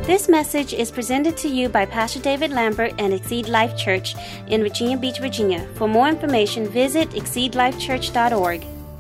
This message is presented to you by Pastor David Lambert and Exceed Life Church in Virginia Beach, Virginia. For more information, visit exceedlifechurch.org.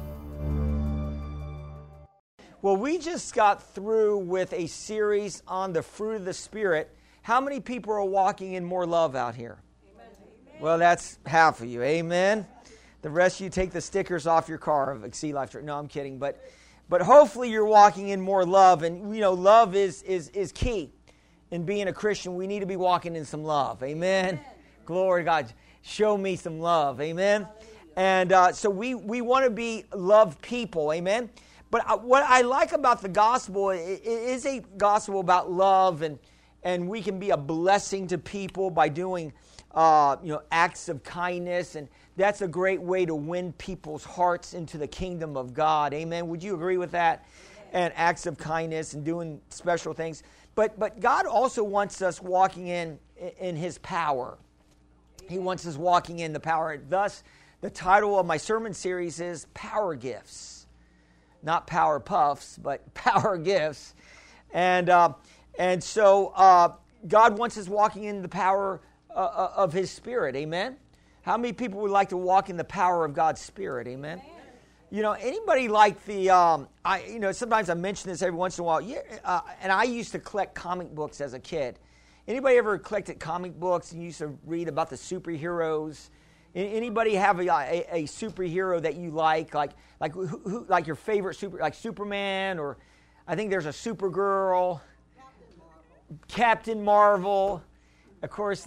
Well, we just got through with a series on the fruit of the Spirit. How many people are walking in more love out here? Amen. Well, that's half of you. Amen. The rest of you take the stickers off your car of Exceed Life Church. No, I'm kidding. But hopefully you're walking in more love. And, you know, love is key in being a Christian. We need to be walking in some love. Amen. Amen. Glory to God. Show me some love. Amen. And so we want to be loved people. Amen. But what I like about the gospel, it is a gospel about love, and we can be a blessing to people by doing acts of kindness, and that's a great way to win people's hearts into the kingdom of God. Amen. Would you agree with that? And acts of kindness and doing special things. But God also wants us walking in His power. He wants us walking in the power. Thus, the title of my sermon series is Power Gifts. Not power puffs, but power gifts. And so God wants us walking in the power of His Spirit. Amen? How many people would like to walk in the power of God's Spirit? Amen? You know, anybody like sometimes I mention this every once in a while. And I used to collect comic books as a kid. Anybody ever collected comic books and used to read about the superheroes? Anybody have a superhero that you like who, like your favorite like Superman, or I think there's a Supergirl, Captain Marvel. Of course,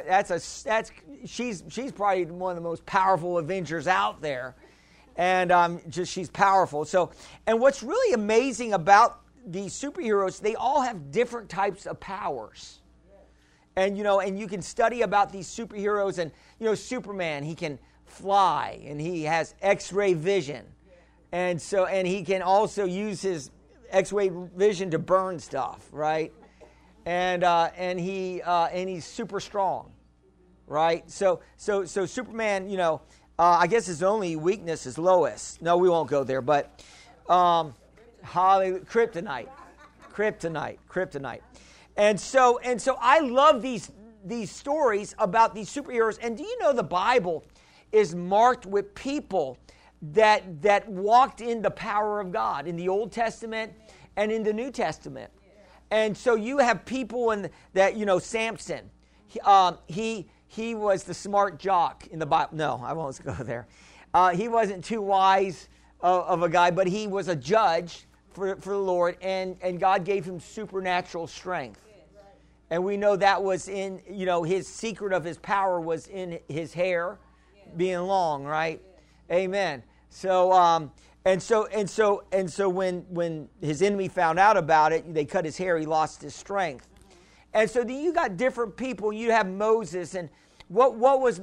she's probably one of the most powerful Avengers out there, and she's powerful. So, and what's really amazing about these superheroes, they all have different types of powers. And, and you can study about these superheroes, and, Superman, he can fly, and he has X-ray vision. And he can also use his X-ray vision to burn stuff, right? And he's super strong, right? So Superman, I guess his only weakness is Lois. No, we won't go there, but Kryptonite. And so I love these stories about these superheroes. And do you know the Bible is marked with people that walked in the power of God in the Old Testament and in the New Testament. And so you have people Samson. He was the smart jock in the Bible. No, I won't go there. He wasn't too wise of a guy, but he was a judge for the Lord, and God gave him supernatural strength. And we know that was in, his secret of his power was in his hair being long, right? Amen. So, so when his enemy found out about it, they cut his hair, he lost his strength. And so you got different people. You have Moses, and what was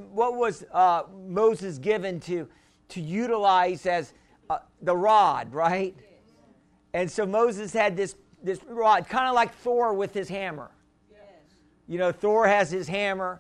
Moses given to utilize as the rod, right? And so Moses had this rod, kind of like Thor with his hammer. Thor has his hammer.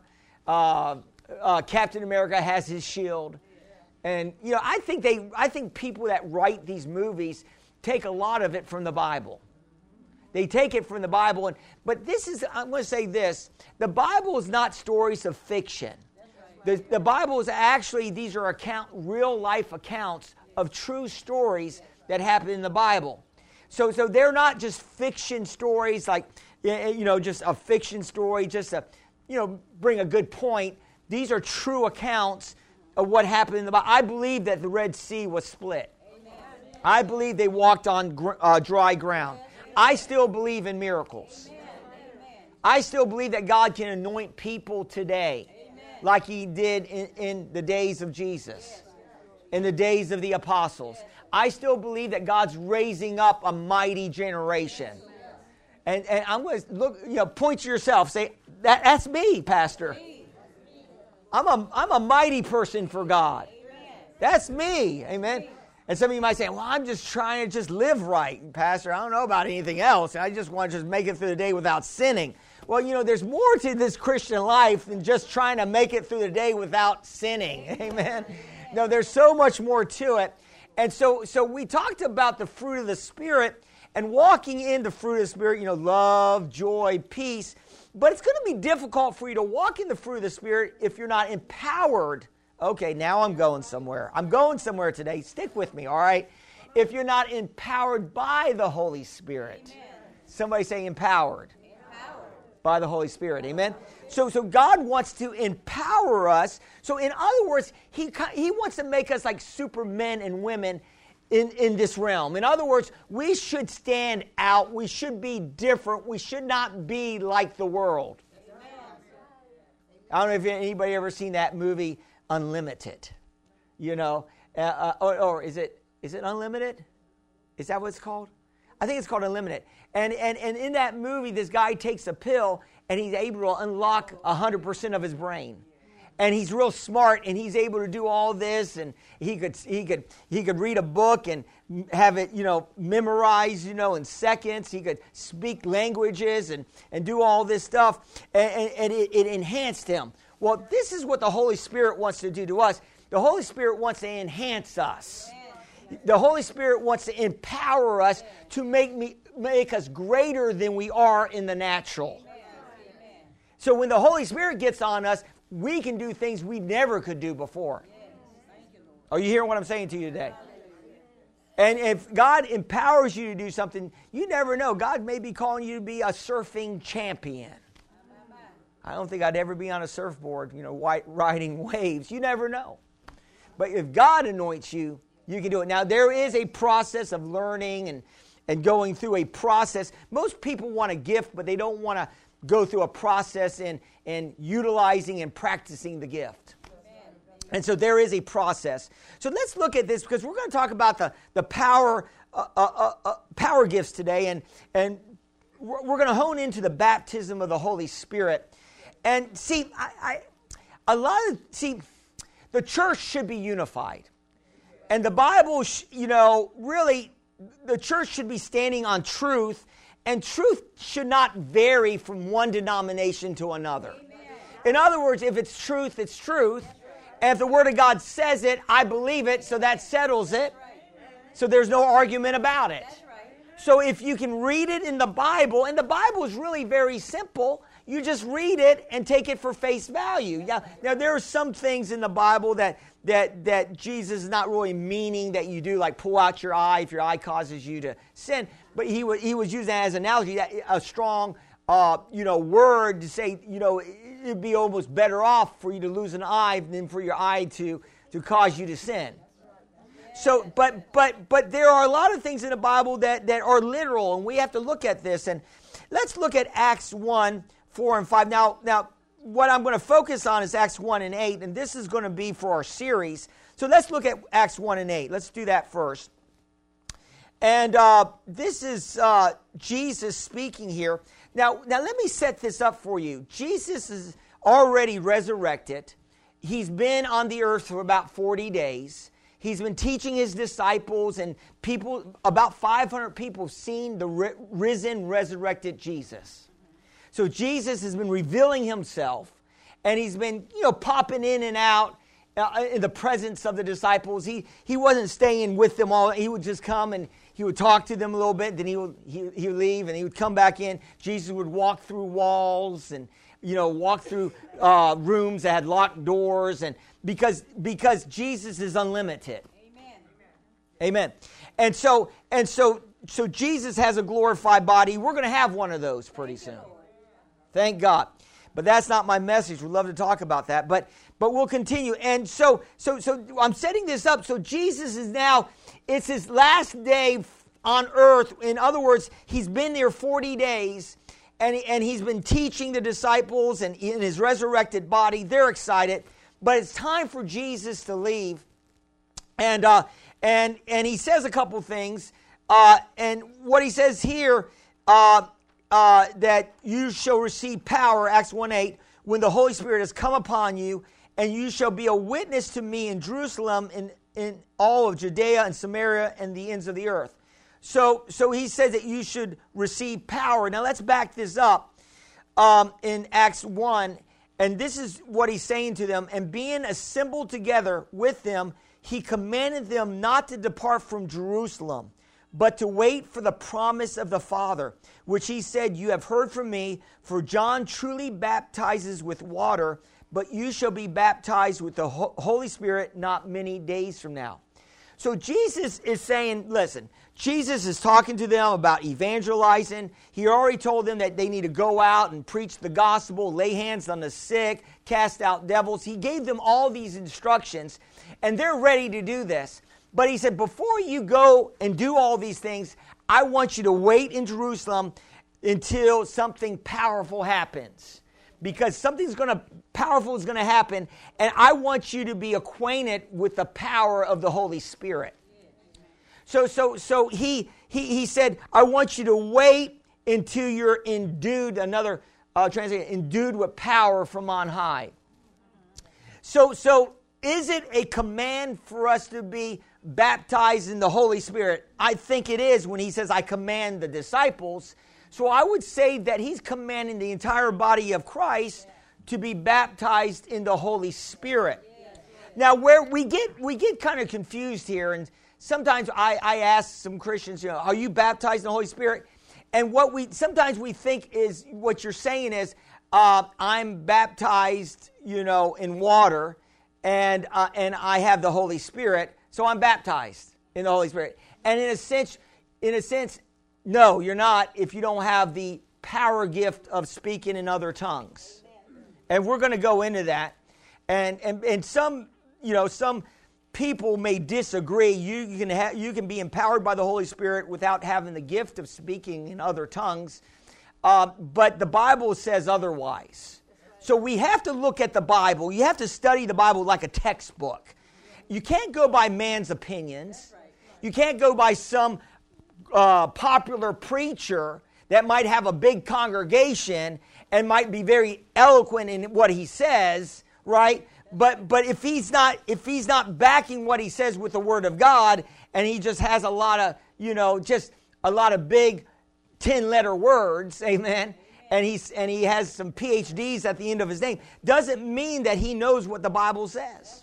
Captain America has his shield. And, I think people that write these movies take a lot of it from the Bible. They take it from the Bible. But I'm going to say this. The Bible is not stories of fiction. The Bible is actually, these are real life accounts of true stories that happen in the Bible. So they're not just fiction stories like, just a fiction story, just to, bring a good point. These are true accounts of what happened in the Bible. I believe that the Red Sea was split. Amen. I believe they walked on dry ground. I still believe in miracles. Amen. I still believe that God can anoint people today like He did in the days of Jesus, in the days of the apostles. I still believe that God's raising up a mighty generation. And I'm going to look, point to yourself, say, that's me, Pastor. I'm a mighty person for God. That's me. Amen. And some of you might say, well, I'm just trying to just live right, Pastor. I don't know about anything else. I just want to just make it through the day without sinning. Well, there's more to this Christian life than just trying to make it through the day without sinning. Amen. No, there's so much more to it. And so we talked about the fruit of the Spirit and walking in the fruit of the Spirit, love, joy, peace. But it's going to be difficult for you to walk in the fruit of the Spirit if you're not empowered. Okay, now I'm going somewhere. I'm going somewhere today. Stick with me, all right? If you're not empowered by the Holy Spirit. Amen. Somebody say empowered. By the Holy Spirit. Amen? So God wants to empower us. So in other words, He wants to make us like supermen and women in this realm. In other words, we should stand out. We should be different. We should not be like the world. I don't know if anybody ever seen that movie Unlimited. Or is it Unlimited? Is that what it's called? I think it's called Unlimited. And in that movie, this guy takes a pill and he's able to unlock 100% of his brain. And he's real smart, and he's able to do all this, and he could read a book and have it, memorized, in seconds. He could speak languages and do all this stuff, and it enhanced him. Well, this is what the Holy Spirit wants to do to us. The Holy Spirit wants to enhance us. The Holy Spirit wants to empower us to make us greater than we are in the natural. So when the Holy Spirit gets on us, we can do things we never could do before. Are you hearing what I'm saying to you today? And if God empowers you to do something, you never know. God may be calling you to be a surfing champion. I don't think I'd ever be on a surfboard, riding waves. You never know. But if God anoints you, you can do it. Now, there is a process of learning and going through a process. Most people want a gift, but they don't want to go through a process in utilizing and practicing the gift. And so there is a process. So let's look at this, because we're going to talk about the power gifts today, and we're going to hone into the baptism of the Holy Spirit. And see, the church should be unified. And the Bible, really, the church should be standing on truth, and truth should not vary from one denomination to another. Amen. In other words, if it's truth, it's truth. And if the Word of God says it, I believe it, so that settles it. So there's no argument about it. So if you can read it in the Bible, and the Bible is really very simple, you just read it and take it for face value. Now there are some things in the Bible that Jesus is not really meaning that you do, like pull out your eye if your eye causes you to sin. But he was using that as an analogy, that a strong, word to say, it'd be almost better off for you to lose an eye than for your eye to cause you to sin. So, but there are a lot of things in the Bible that are literal, and we have to look at this. And let's look at Acts 1, 4, and 5. Now, what I'm going to focus on is Acts 1 and 8, and this is going to be for our series. So let's look at Acts 1 and 8. Let's do that first. And this is Jesus speaking here. Now let me set this up for you. Jesus is already resurrected. He's been on the earth for about 40 days. He's been teaching his disciples, and about 500 people have seen the risen, resurrected Jesus. So Jesus has been revealing himself, and he's been, popping in and out in the presence of the disciples. He wasn't staying with them all. He would just come and he would talk to them a little bit, then he would leave, and he would come back in. Jesus would walk through walls and walk through rooms that had locked doors, and because Jesus is unlimited. Amen. And so Jesus has a glorified body. We're going to have one of those pretty soon. Thank God. But that's not my message. We'd love to talk about that. But we'll continue. And so I'm setting this up. So Jesus is now, it's his last day on earth. In other words, he's been there 40 days. And he's been teaching the disciples, and in his resurrected body, they're excited. But it's time for Jesus to leave. And he says a couple things. And what he says here, that you shall receive power, Acts 1:8, when the Holy Spirit has come upon you, and you shall be a witness to me in Jerusalem, in all of Judea and Samaria and the ends of the earth. So he says that you should receive power. Now let's back this up in Acts 1. And this is what he's saying to them. And being assembled together with them, he commanded them not to depart from Jerusalem, but to wait for the promise of the Father, which he said, you have heard from me, for John truly baptizes with water, but you shall be baptized with the Holy Spirit not many days from now. So Jesus is saying, listen, Jesus is talking to them about evangelizing. He already told them that they need to go out and preach the gospel, lay hands on the sick, cast out devils. He gave them all these instructions, and they're ready to do this. But he said, before you go and do all these things, I want you to wait in Jerusalem until something powerful happens. Because something powerful is going to happen, and I want you to be acquainted with the power of the Holy Spirit. So he said, I want you to wait until you're endued, another translation, endued with power from on high. So is it a command for us to be baptized in the Holy Spirit? I think it is when he says, I command the disciples. So I would say that he's commanding the entire body of Christ to be baptized in the Holy Spirit. Now, where we get kind of confused here, and sometimes I ask some Christians, are you baptized in the Holy Spirit? And sometimes we think is what you're saying is, I'm baptized, in water, and I have the Holy Spirit, so I'm baptized in the Holy Spirit. And in a sense, no, you're not if you don't have the power gift of speaking in other tongues. And we're going to go into that. And some people may disagree. You can be empowered by the Holy Spirit without having the gift of speaking in other tongues. But the Bible says otherwise. So we have to look at the Bible. You have to study the Bible like a textbook. You can't go by man's opinions. You can't go by some popular preacher that might have a big congregation and might be very eloquent in what he says, right? But if he's not backing what he says with the Word of God, and he just has a lot of big 10-letter words, amen, and he has some PhDs at the end of his name, doesn't mean that he knows what the Bible says.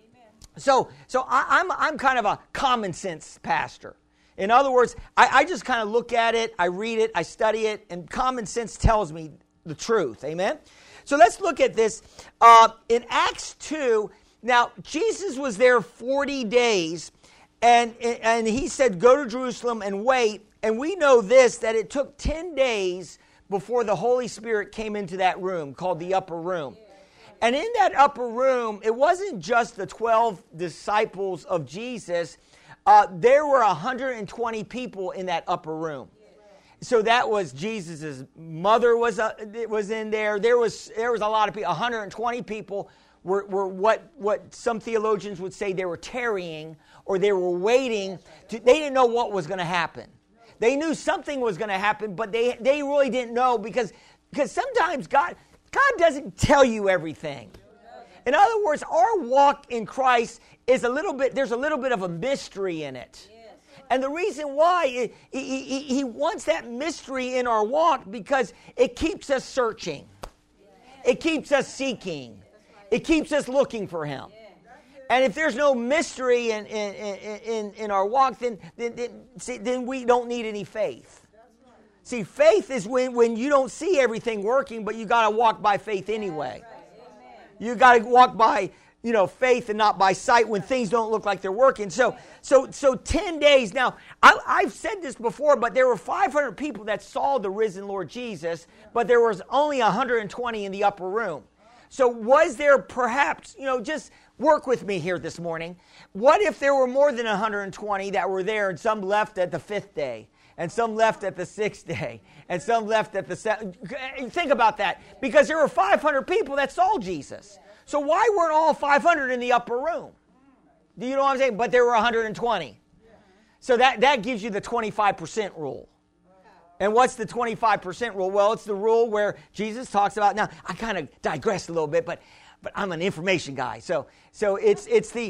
So I'm kind of a common sense pastor. In other words, I just kind of look at it, I read it, I study it, and common sense tells me the truth. Amen? So let's look at this. In Acts 2, now Jesus was there 40 days, and he said, go to Jerusalem and wait. And we know this, that it took 10 days before the Holy Spirit came into that room called the upper room. And in that upper room, it wasn't just the 12 disciples of Jesus. There were 120 people in that upper room. So that was Jesus' mother was in there. There was a lot of people. 120 people were what some theologians would say they were tarrying, or they were waiting. They didn't know what was going to happen. They knew something was going to happen, but they really didn't know because sometimes God doesn't tell you everything. In other words, our walk in Christ is there's a little bit of a mystery in it. And the reason why, he wants that mystery in our walk because it keeps us searching. It keeps us seeking. It keeps us looking for Him. And if there's no mystery in our walk, then we don't need any faith. See, faith is when you don't see everything working, but you got to walk by faith anyway. You got to walk by faith and not by sight when things don't look like they're working. So 10 days. Now, I've said this before, but there were 500 people that saw the risen Lord Jesus, but there was only 120 in the upper room. So was there perhaps, just work with me here this morning. What if there were more than 120 that were there and some left at the 5th day? And some left at the 6th day. And some left at the 7th. Think about that. Because there were 500 people that saw Jesus. So why weren't all 500 in the upper room? Do you know what I'm saying? But there were 120. So that gives you the 25% rule. And what's the 25% rule? Well, it's the rule where Jesus talks about, now I kind of digressed a little bit, but I'm an information guy. So it's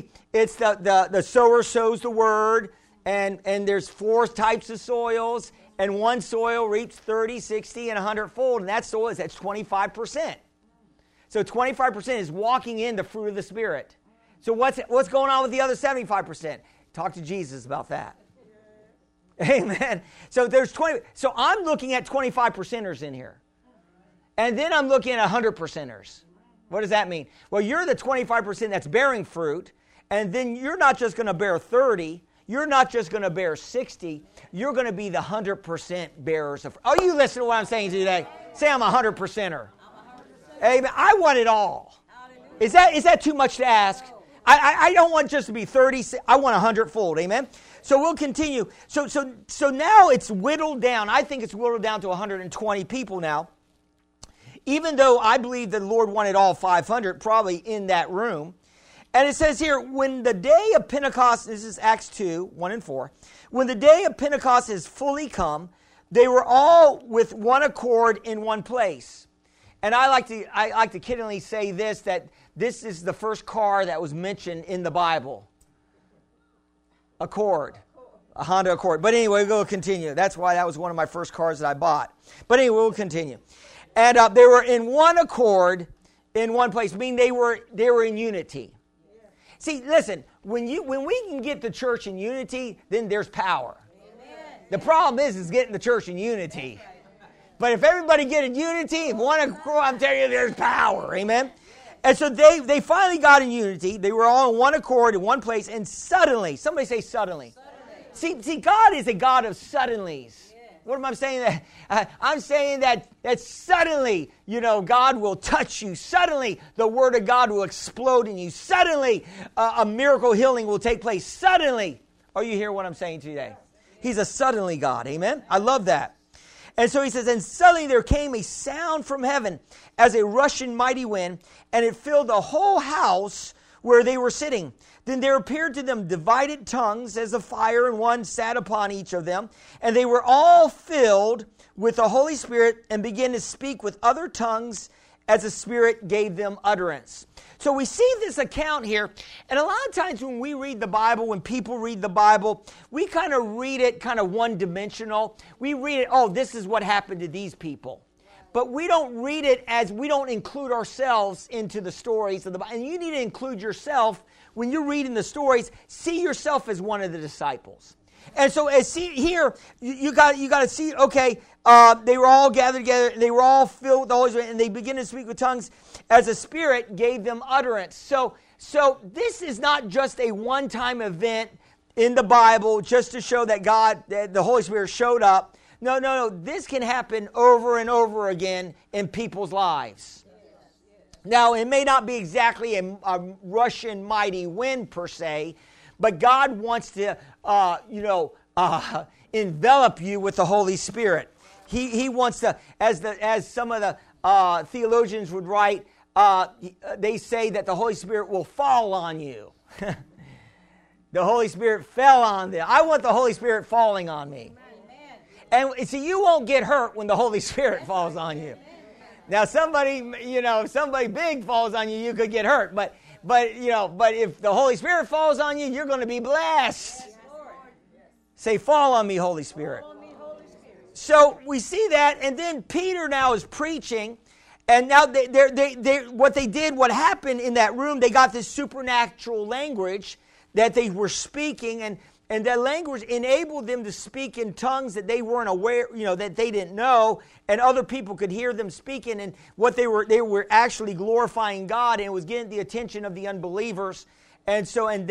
the sower sows the word, and there's 4 types of soils, and one soil reaps 30, 60, and 100-fold, and that's 25%. So 25% is walking in the fruit of the Spirit. So what's going on with the other 75%? Talk to Jesus about that. Amen. So there's 20. So I'm looking at 25%ers in here. And then I'm looking at 100%ers. What does that mean? Well, you're the 25% that's bearing fruit, and then you're not just going to bear 30. You're not just going to bear 60. You're going to be the 100% bearers of fruit. Are you listening to what I'm saying today? Say I'm a 100%er. Amen. I want it all. Is that too much to ask? I don't want just to be 30. I want 100-fold. Amen. So we'll continue. So now it's whittled down. I think it's whittled down to 120 people now. Even though I believe the Lord wanted all 500 probably in that room. And it says here, when the day of Pentecost, this is Acts 2, 1 and 4. When the day of Pentecost is fully come, they were all with one accord in one place. And I like to kiddingly say this, that this is the first car that was mentioned in the Bible. Accord. A Honda Accord. But anyway, we'll continue. That's why that was one of my first cars that I bought. But anyway, we'll continue. And they were in one accord in one place, meaning they were in unity. See, listen, when we can get the church in unity, then there's power. Amen. The problem is getting the church in unity. But if everybody get in unity, in one accord, I'm telling you, there's power. Amen. And so they finally got in unity. They were all in one accord in one place, and suddenly, somebody say suddenly. See, God is a God of suddenlies. What am I saying? I'm saying that suddenly, God will touch you. Suddenly, the Word of God will explode in you. Suddenly, a miracle healing will take place. Suddenly. Are you hearing what I'm saying today? He's a suddenly God. Amen? I love that. And so he says, and suddenly there came a sound from heaven as a rushing mighty wind, and it filled the whole house where they were sitting. Then there appeared to them divided tongues as a fire, and one sat upon each of them. And they were all filled with the Holy Spirit and began to speak with other tongues as the Spirit gave them utterance. So we see this account here, and a lot of times when we read the Bible, when people read the Bible, we kind of read it kind of one-dimensional. We read it, this is what happened to these people. But we don't read it as we don't include ourselves into the stories of the Bible. And you need to include yourself when you're reading the stories. See yourself as one of the disciples. And so here, you got to see, they were all gathered together, they were all filled with the Holy Spirit, and they began to speak with tongues as the Spirit gave them utterance. So this is not just a one-time event in the Bible just to show that the Holy Spirit showed up. No. This can happen over and over again in people's lives. Now, it may not be exactly a rushing mighty wind per se, but God wants to, envelop you with the Holy Spirit. He wants to, as some of the theologians would write, they say that the Holy Spirit will fall on you. The Holy Spirit fell on them. I want the Holy Spirit falling on me. And see, you won't get hurt when the Holy Spirit falls on you. Now, if somebody big falls on you, you could get hurt. But if the Holy Spirit falls on you, you're going to be blessed. Say, fall on me, Holy Spirit. So we see that, and then Peter now is preaching, and now what happened in that room, they got this supernatural language that they were speaking, and that language enabled them to speak in tongues that they weren't aware, that they didn't know, and other people could hear them speaking. And what they were actually glorifying God, and it was getting the attention of the unbelievers. And so really,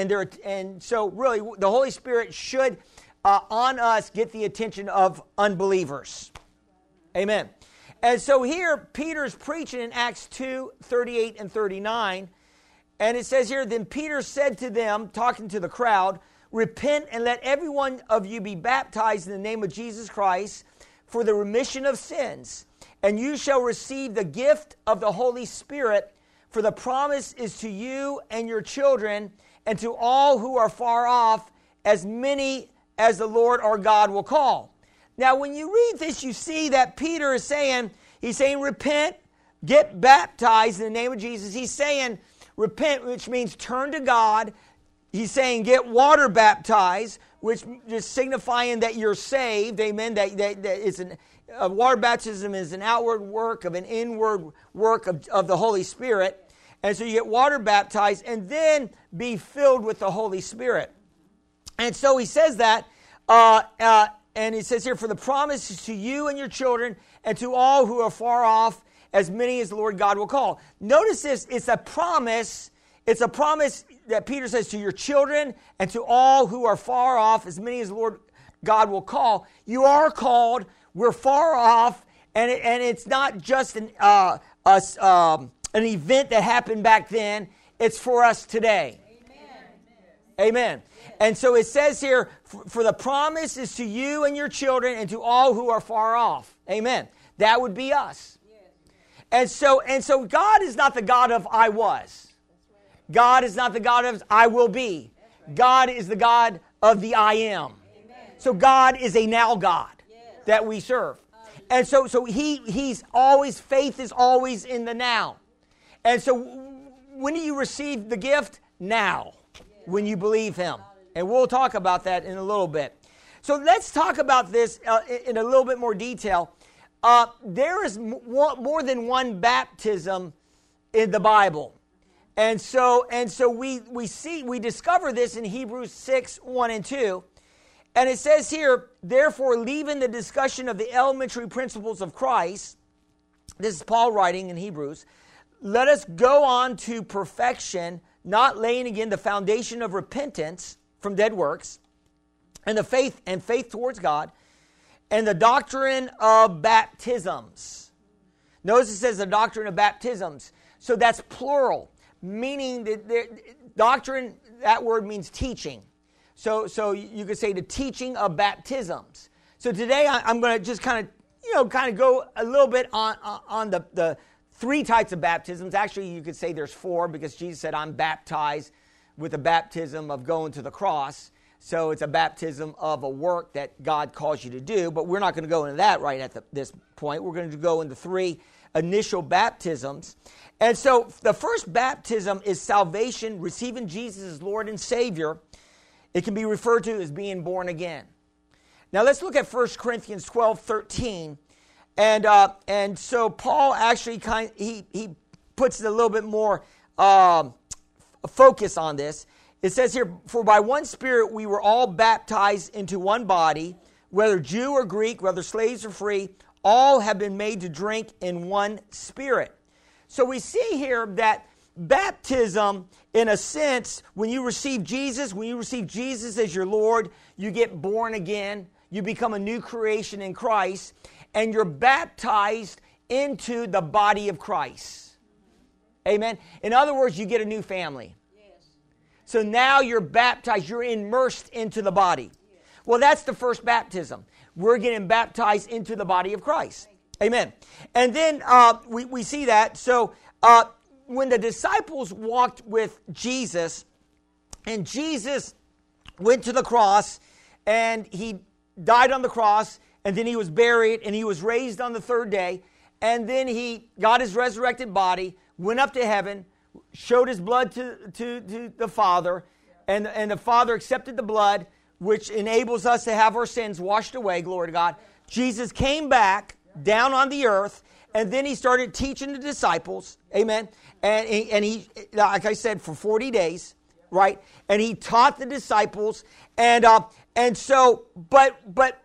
the Holy Spirit should on us get the attention of unbelievers. Amen. And so here, Peter's preaching in Acts 2:38 and 39, and it says here, then Peter said to them, talking to the crowd, repent and let every one of you be baptized in the name of Jesus Christ for the remission of sins, and you shall receive the gift of the Holy Spirit, for the promise is to you and your children and to all who are far off, as many as the Lord our God will call. Now, when you read this, you see that Peter is saying, repent, get baptized in the name of Jesus. He's saying repent, which means turn to God. He's saying get water baptized, which is signifying that you're saved. Amen. That it's water baptism is an outward work of an inward work of the Holy Spirit. And so you get water baptized and then be filled with the Holy Spirit. And so he says that, and he says here, for the promise is to you and your children and to all who are far off, as many as the Lord God will call. Notice this, it's a promise. It's a promise that Peter says to your children and to all who are far off, as many as the Lord God will call. You are called. We're far off, and it's not just an event that happened back then. It's for us today. Amen. And so it says here, for the promise is to you and your children and to all who are far off. Amen. That would be us. And so God is not the God of I was. God is not the God of I will be. God is the God of the I am. So God is a now God that we serve. And so he's always, faith is always in the now. And so when do you receive the gift? Now, when you believe him. And we'll talk about that in a little bit. So let's talk about this in a little bit more detail. There is more than one baptism in the Bible. And so we discover this in Hebrews 6, 1 and 2. And it says here, therefore, leaving the discussion of the elementary principles of Christ, this is Paul writing in Hebrews, let us go on to perfection, not laying again the foundation of repentance from dead works, and the faith towards God, and the doctrine of baptisms. Notice it says the doctrine of baptisms. So that's plural, meaning that doctrine, that word means teaching. So you could say the teaching of baptisms. So today I'm going to just kind of go a little bit on the three types of baptisms. Actually, you could say there's four, because Jesus said, I'm baptized with the baptism of going to the cross. So it's a baptism of a work that God calls you to do. But we're not going to go into that right at this point. We're going to go into three initial baptisms. And so the first baptism is salvation, receiving Jesus as Lord and Savior. It can be referred to as being born again. Now let's look at 1 Corinthians 12, 13. And so Paul actually he puts a little bit more focus on this. It says here, for by one Spirit we were all baptized into one body, whether Jew or Greek, whether slaves or free, all have been made to drink in one Spirit. So we see here that baptism, in a sense, when you receive Jesus as your Lord, you get born again, you become a new creation in Christ, and you're baptized into the body of Christ. Amen. In other words, you get a new family. So now you're baptized, you're immersed into the body. Well, that's the first baptism. We're getting baptized into the body of Christ. Amen. And then we see that. So when the disciples walked with Jesus, and Jesus went to the cross, and he died on the cross, and then he was buried, and he was raised on the third day, and then he got his resurrected body, went up to heaven, showed his blood to the Father, and the Father accepted the blood, which enables us to have our sins washed away, glory to God. Jesus came back down on the earth, and then he started teaching the disciples, amen, and he, like I said, for 40 days, right, and he taught the disciples, and so, but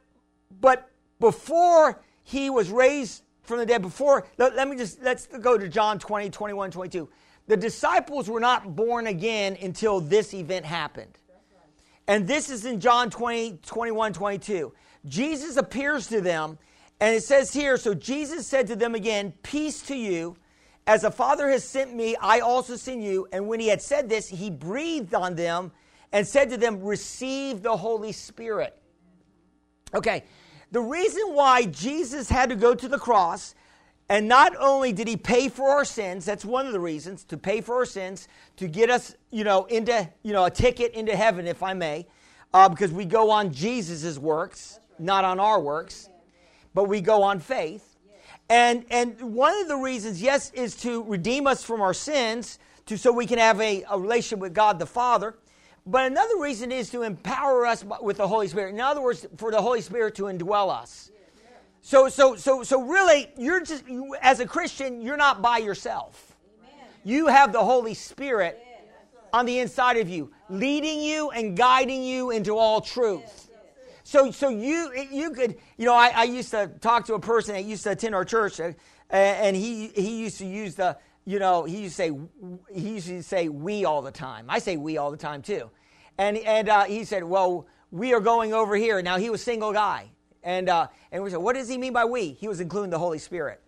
before he was raised from the dead, let's go to John 20, 21, 22. The disciples were not born again until this event happened. And this is in John 20, 21, 22. Jesus appears to them, and it says here, so Jesus said to them again, peace to you. As the Father has sent me, I also send you. And when he had said this, he breathed on them and said to them, receive the Holy Spirit. Okay, the reason why Jesus had to go to the cross, and not only did he pay for our sins, that's one of the reasons, to pay for our sins, to get us, into, a ticket into heaven, if I may, because we go on Jesus' works, not on our works, but we go on faith. And one of the reasons, yes, is to redeem us from our sins, so we can have a relationship with God the Father. But another reason is to empower us with the Holy Spirit. In other words, for the Holy Spirit to indwell us. So really, as a Christian, you're not by yourself. You have the Holy Spirit on the inside of you, leading you and guiding you into all truth. So you could, I used to talk to a person that used to attend our church, and he used to use he used to say we all the time. I say we all the time too. And he said, well, we are going over here. Now, he was a single guy. And we said, what does he mean by we? He was including the Holy Spirit.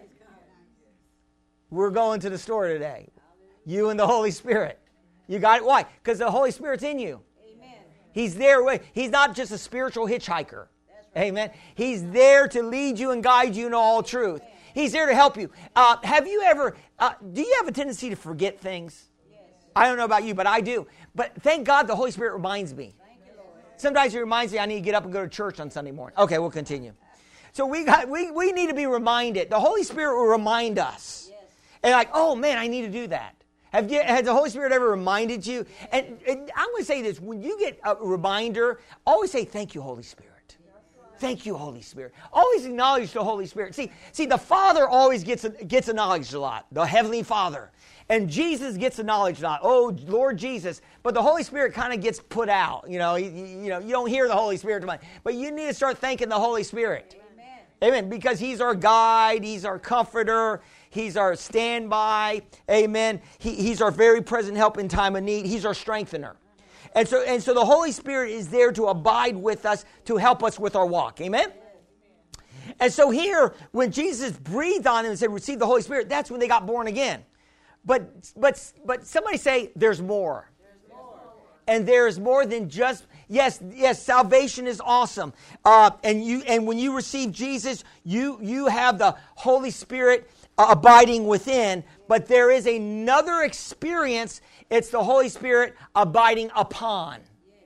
We're going to the store today. You and the Holy Spirit. You got it? Why? Because the Holy Spirit's in you. Amen. He's there. He's not just a spiritual hitchhiker. Right. Amen. He's there to lead you and guide you in all truth. Amen. He's there to help you. Have you ever, do you have a tendency to forget things? Yes. I don't know about you, but I do. But thank God the Holy Spirit reminds me. Thank you, Lord. Sometimes it reminds me I need to get up and go to church on Sunday morning. Okay, we'll continue. So we need to be reminded. The Holy Spirit will remind us. Yes. And like, oh man, I need to do that. Has the Holy Spirit ever reminded you? And I'm going to say this. When you get a reminder, always say, thank you, Holy Spirit. Thank you, Holy Spirit. Always acknowledge the Holy Spirit. See, the Father always gets acknowledged a lot. The Heavenly Father. And Jesus gets acknowledged a lot. Oh, Lord Jesus. But the Holy Spirit kind of gets put out. You don't hear the Holy Spirit. But you need to start thanking the Holy Spirit. Amen. Because He's our guide. He's our comforter. He's our standby. Amen. He's our very present help in time of need. He's our strengthener. And so the Holy Spirit is there to abide with us, to help us with our walk. Amen. And so here, when Jesus breathed on them and said, receive the Holy Spirit, that's when they got born again. But somebody say, there's more. And there's more than just, yes, salvation is awesome. And when you receive Jesus, you have the Holy Spirit abiding within, but there is another experience. It's the Holy Spirit abiding upon.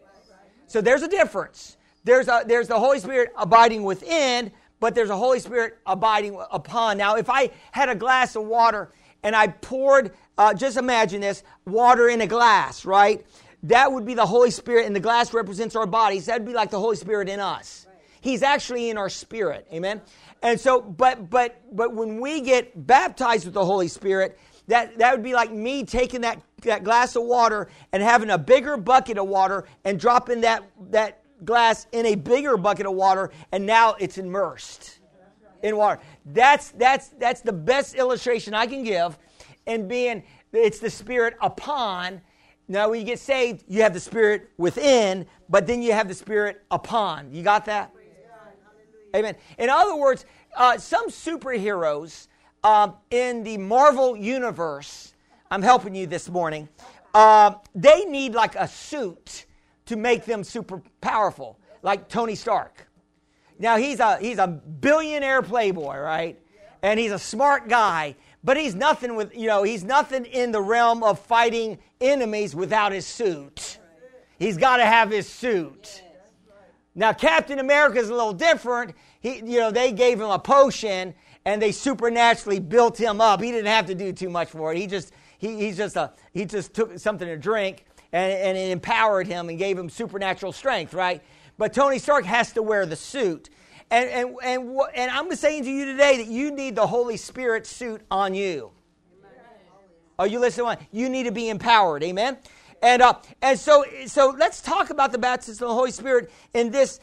So there's a difference. There's the Holy Spirit abiding within, but there's a Holy Spirit abiding upon. Now, if I had a glass of water and I poured, just imagine this, water in a glass, right? That would be the Holy Spirit, and the glass represents our bodies. That would be like the Holy Spirit in us. He's actually in our spirit. Amen? And so, but when we get baptized with the Holy Spirit, that would be like me taking that glass of water and having a bigger bucket of water and dropping that glass in a bigger bucket of water, and now it's immersed in water. That's the best illustration I can give in being, it's the Spirit upon. Now, when you get saved, you have the Spirit within, but then you have the Spirit upon. You got that? Amen. In other words, some superheroes in the Marvel universe, I'm helping you this morning, they need like a suit to make them super powerful, like Tony Stark. Now, he's a billionaire playboy, right? And he's a smart guy, but he's nothing in the realm of fighting enemies without his suit. He's got to have his suit. Now, Captain America is a little different. They gave him a potion and they supernaturally built him up. He didn't have to do too much for it. He just took something to drink and it empowered him and gave him supernatural strength, right? But Tony Stark has to wear the suit. And I'm saying to you today that you need the Holy Spirit suit on you. Are you listening? You need to be empowered. Amen. And so let's talk about the baptism of the Holy Spirit in this.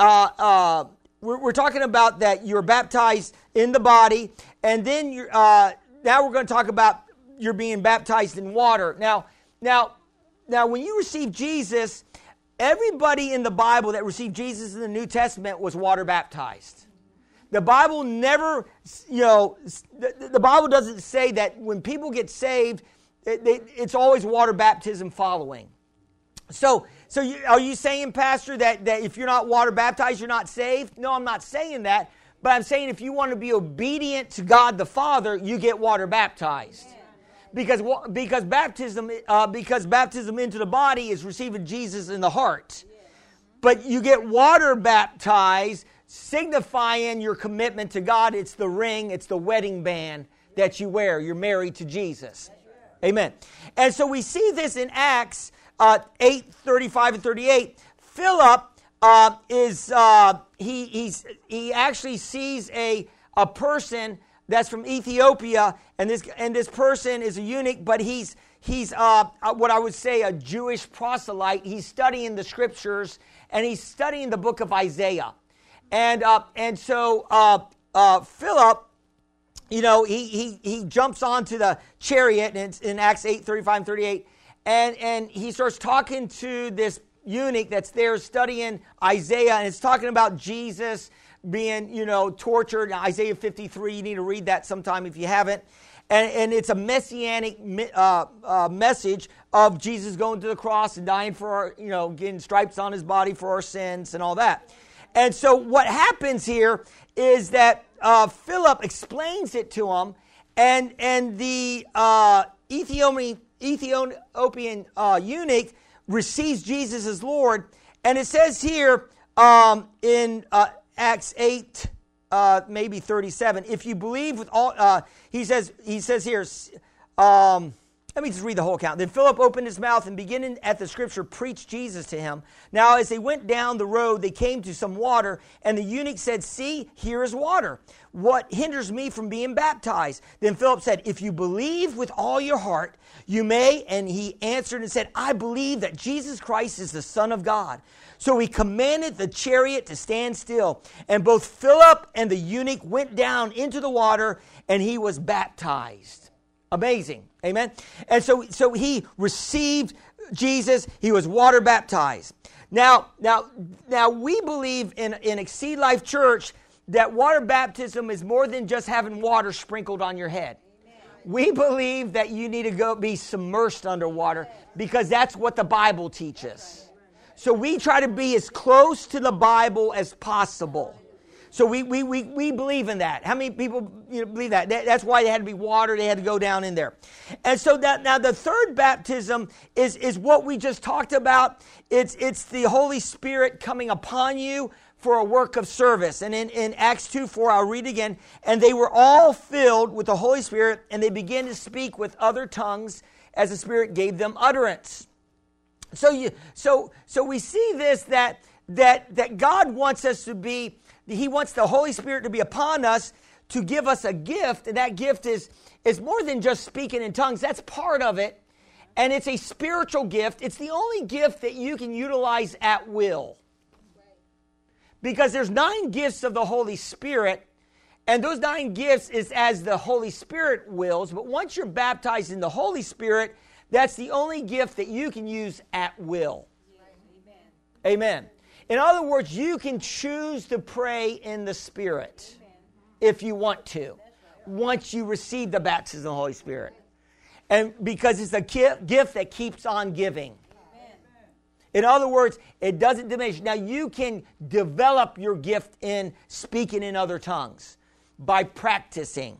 We're talking about that you're baptized in the body, and then now we're going to talk about you're being baptized in water. Now, when you receive Jesus, everybody in the Bible that received Jesus in the New Testament was water baptized. The Bible never, the Bible doesn't say that when people get saved, it's always water baptism following. So are you saying, Pastor, that if you're not water baptized, you're not saved? No, I'm not saying that. But I'm saying if you want to be obedient to God the Father, you get water baptized. Because baptism into the body is receiving Jesus in the heart. But you get water baptized, signifying your commitment to God. It's the ring, it's the wedding band that you wear. You're married to Jesus. Amen. And so we see this in Acts 8:35 and 38. Philip he actually sees a person that's from Ethiopia, and this person is a eunuch, but he's what I would say a Jewish proselyte. He's studying the scriptures, and he's studying the book of Isaiah, and so Philip, he jumps onto the chariot, and it's in Acts 8:35 and 38, and he starts talking to this eunuch that's there studying Isaiah, and it's talking about Jesus being, tortured. Isaiah 53, you need to read that sometime if you haven't. And it's a messianic message of Jesus going to the cross and dying for our, getting stripes on his body for our sins and all that. And so what happens here is that Philip explains it to him, and the Ethiopian eunuch receives Jesus as Lord. And it says here in Acts 8, maybe 37, if you believe with all, he says here, let me just read the whole account. Then Philip opened his mouth and beginning at the scripture preached Jesus to him. Now as they went down the road, they came to some water, and the eunuch said, "See, here is water. What hinders me from being baptized?" Then Philip said, "If you believe with all your heart, you may." And he answered and said, "I believe that Jesus Christ is the Son of God." So he commanded the chariot to stand still. And both Philip and the eunuch went down into the water, and he was baptized. Amazing. Amen. And so he received Jesus. He was water baptized. Now we believe in Exceed Life Church that water baptism is more than just having water sprinkled on your head. Amen. We believe that you need to go be submersed underwater because that's what the Bible teaches. So we try to be as close to the Bible as possible. So we believe in that. How many people believe that? That's why they had to be water. They had to go down in there. And so now the third baptism is what we just talked about. It's the Holy Spirit coming upon you for a work of service. And in Acts 2:4, I'll read again. And they were all filled with the Holy Spirit, and they began to speak with other tongues as the Spirit gave them utterance. So we see this that God wants us to be. He wants the Holy Spirit to be upon us to give us a gift, and that gift is more than just speaking in tongues. That's part of it, and it's a spiritual gift. It's the only gift that you can utilize at will, because there's 9 gifts of the Holy Spirit, and those 9 gifts is as the Holy Spirit wills. But once you're baptized in the Holy Spirit, that's the only gift that you can use at will. Amen. In other words, you can choose to pray in the Spirit if you want to, once you receive the baptism of the Holy Spirit. And because it's a gift that keeps on giving. In other words, it doesn't diminish. Now, you can develop your gift in speaking in other tongues by practicing.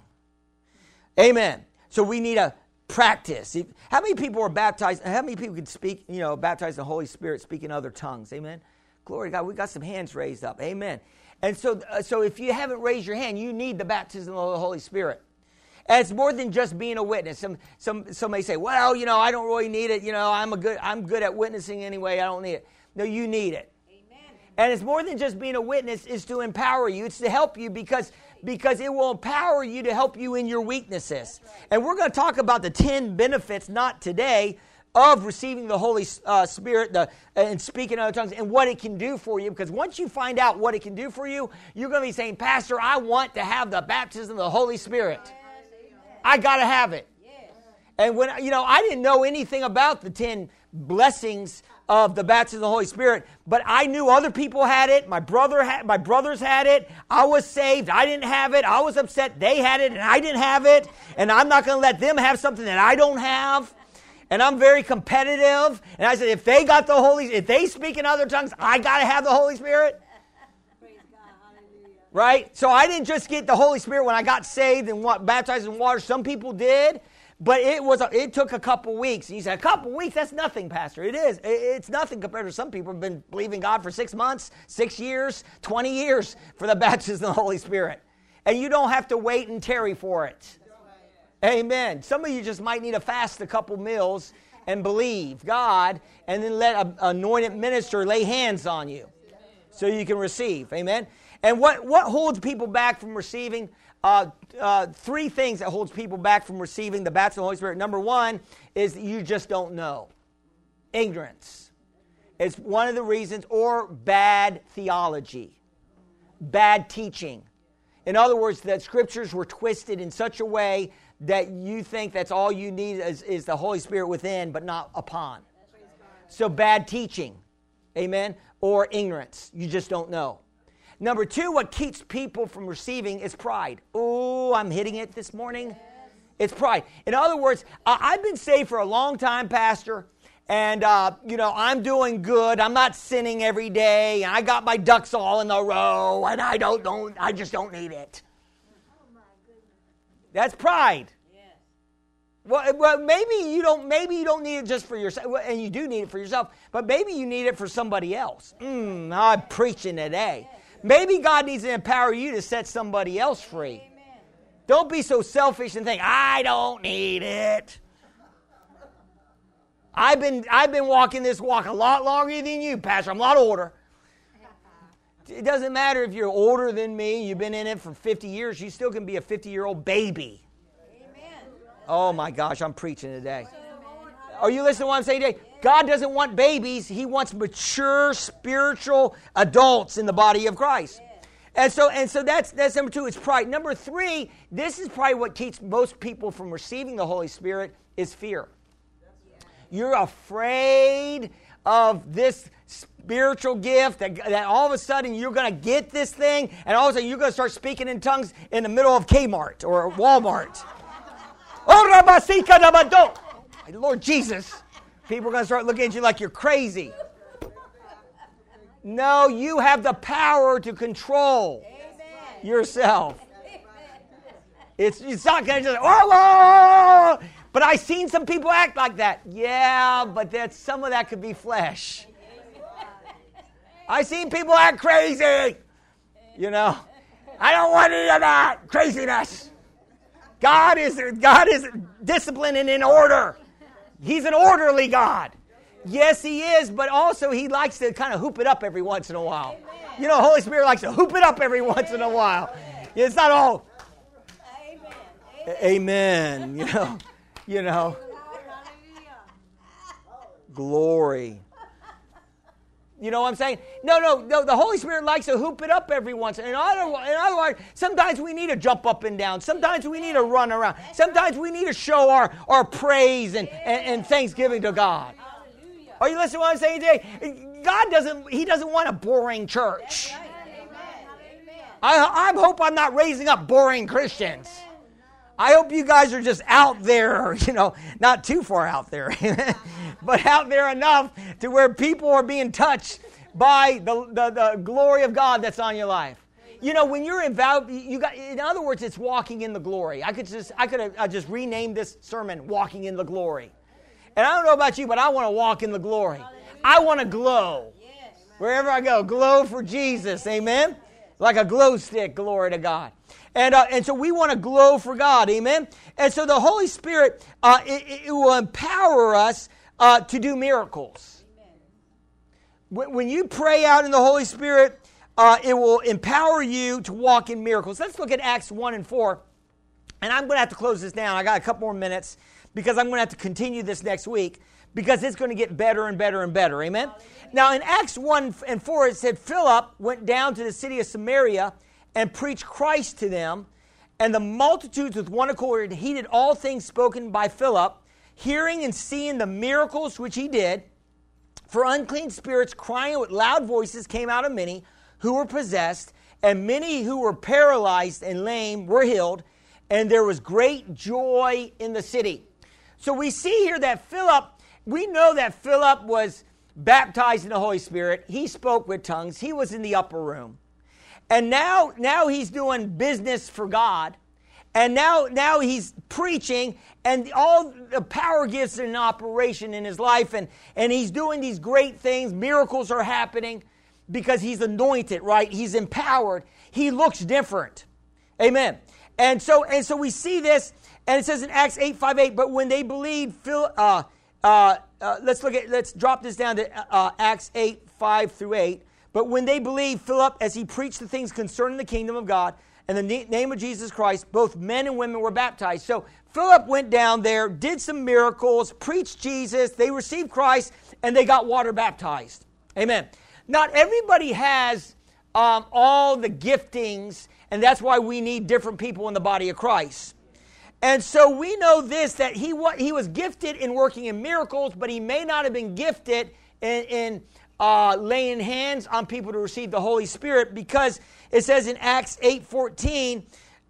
Amen. So we need a practice. How many people are baptized? How many people can speak, baptize the Holy Spirit, speak in other tongues? Amen. Glory to God. We got some hands raised up. Amen. And so if you haven't raised your hand, you need the baptism of the Holy Spirit. And it's more than just being a witness. Somebody say, "Well, I don't really need it. I'm good at witnessing anyway. I don't need it." No, you need it. Amen. And it's more than just being a witness. It's to empower you. It's to help you because it will empower you to help you in your weaknesses. Right. And we're going to talk about the 10 benefits, not today, of receiving the Holy Spirit and speaking in other tongues and what it can do for you. Because once you find out what it can do for you, you're going to be saying, "Pastor, I want to have the baptism of the Holy Spirit. I got to have it." Yes. And when I didn't know anything about the 10 blessings of the baptism of the Holy Spirit, but I knew other people had it. My brothers had it. I was saved. I didn't have it. I was upset they had it and I didn't have it. And I'm not going to let them have something that I don't have. And I'm very competitive. And I said, if they speak in other tongues, I got to have the Holy Spirit. Praise God. Hallelujah. Right? So I didn't just get the Holy Spirit when I got saved and baptized in water. Some people did. But it took a couple weeks. And you said, "A couple weeks? That's nothing, Pastor." It is. It's nothing compared to some people who have been believing God for 6 months, 6 years, 20 years for the baptism of the Holy Spirit. And you don't have to wait and tarry for it. Amen. Some of you just might need to fast a couple meals and believe God and then let an anointed minister lay hands on you so you can receive. Amen. And what holds people back from receiving? Three things that holds people back from receiving the baptism of the Holy Spirit. Number one is that you just don't know. Ignorance. It's one of the reasons, or bad theology, bad teaching. In other words, that scriptures were twisted in such a way that you think that's all you need is the Holy Spirit within, but not upon. So bad teaching, amen, or ignorance. You just don't know. Number two, what keeps people from receiving is pride. Oh, I'm hitting it this morning. It's pride. In other words, I've been saved for a long time, Pastor, and, I'm doing good. I'm not sinning every day, and I got my ducks all in a row, and I just don't need it. That's pride. Well, maybe you don't need it just for yourself, and you do need it for yourself, but maybe you need it for somebody else. I'm preaching today. Maybe God needs to empower you to set somebody else free. Don't be so selfish and think, I don't need it. I've been walking this walk a lot longer than you, Pastor. I'm a lot older. It doesn't matter if you're older than me, you've been in it for 50 years, you still can be a 50-year-old baby. Amen. Oh my gosh, I'm preaching today. Are you listening to what I'm saying today? God doesn't want babies. He wants mature spiritual adults in the body of Christ. And so that's number two, it's pride. Number three, this is probably what keeps most people from receiving the Holy Spirit, is fear. You're afraid of this spiritual gift that all of a sudden you're going to get this thing, and all of a sudden you're going to start speaking in tongues in the middle of Kmart or Walmart. Lord Jesus, people are going to start looking at you like you're crazy. No, you have the power to control yourself. It's not going to just, oh, but I've seen some people act like that. Yeah, but some of that could be flesh. I've seen people act crazy. I don't want any of that craziness. God is disciplined and in order. He's an orderly God. Yes, he is, but also he likes to kind of hoop it up every once in a while. Amen. Holy Spirit likes to hoop it up every once in a while. It's not all, amen. Glory. You know what I'm saying? No. The Holy Spirit likes to hoop it up every once. In other words, sometimes we need to jump up and down. Sometimes we need to run around. Sometimes we need to show our praise and thanksgiving to God. Are you listening to what I'm saying today? God doesn't want a boring church. I hope I'm not raising up boring Christians. I hope you guys are just out there, not too far out there, but out there enough to where people are being touched by the glory of God that's on your life. When you're in other words, it's walking in the glory. I could have just renamed this sermon, Walking in the Glory. And I don't know about you, but I want to walk in the glory. I want to glow. Wherever I go, glow for Jesus. Amen? Like a glow stick, glory to God. And so we want to glow for God. Amen? And so the Holy Spirit, it will empower us to do miracles. When you pray out in the Holy Spirit, it will empower you to walk in miracles. Let's look at Acts 1 and 4. And I'm going to have to close this down. I got a couple more minutes, because I'm going to have to continue this next week, because it's going to get better and better and better. Amen? Now, in Acts 1 and 4, it said, Philip went down to the city of Samaria and preached Christ to them, and the multitudes with one accord heeded all things spoken by Philip, hearing and seeing the miracles which he did. For unclean spirits, crying with loud voices, came out of many who were possessed, and many who were paralyzed and lame were healed, and there was great joy in the city. So we see here that we know that Philip was baptized in the Holy Spirit. He spoke with tongues. He was in the upper room. And now he's doing business for God. And now he's preaching, and all the power gifts are in operation in his life. And he's doing these great things. Miracles are happening because he's anointed, right? He's empowered. He looks different. Amen. And so we see this. And it says in Acts 8:5-8, but when they believed, let's drop this down to Acts 8:5-8. But when they believed Philip as he preached the things concerning the kingdom of God and the name of Jesus Christ, both men and women were baptized. So Philip went down there, did some miracles, preached Jesus, they received Christ, and they got water baptized. Amen. Not everybody has all the giftings, and that's why we need different people in the body of Christ. And so we know this, that he was gifted in working in miracles, but he may not have been gifted in laying hands on people to receive the Holy Spirit, because it says in Acts 8:14